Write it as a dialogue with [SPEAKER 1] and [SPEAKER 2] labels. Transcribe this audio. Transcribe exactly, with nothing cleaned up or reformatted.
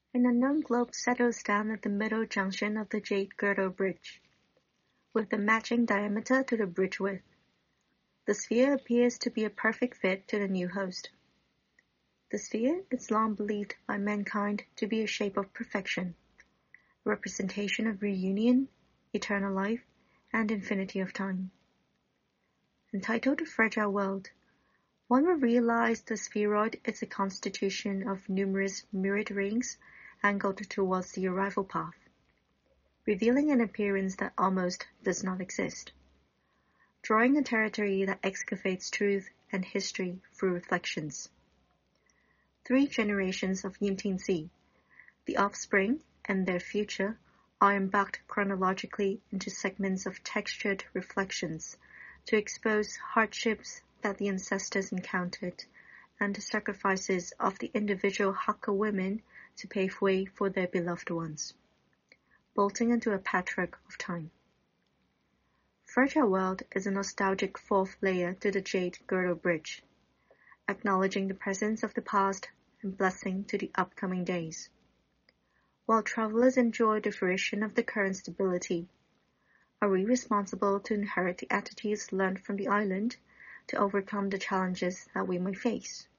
[SPEAKER 1] An unknown globe settles down at the middle junction of the Jade Girdle Bridge, with the matching diameter to the bridge width. The sphere appears to be a perfect fit to the new host. The sphere is long believed by mankind to be a shape of perfection, a representation of reunion, eternal life, and infinity of time. Entitled The Fragile World, one will realize the spheroid is a constitution of numerous mirrored rings angled towards the arrival path, revealing an appearance that almost does not exist, drawing a territory that excavates truth and history through reflections. Three generations of Yimtingzi, the offspring and their future, are embarked chronologically into segments of textured reflections to expose hardships that the ancestors encountered and the sacrifices of the individual Hakka women to pave way for their beloved ones, bolting into a patchwork of time. Fragile World is a nostalgic fourth layer to the Jade Girdle Bridge, acknowledging the presence of the past and blessing to the upcoming days. While travelers enjoy the fruition of the current stability, are we responsible to inherit the attitudes learned from the island to overcome the challenges that we may face?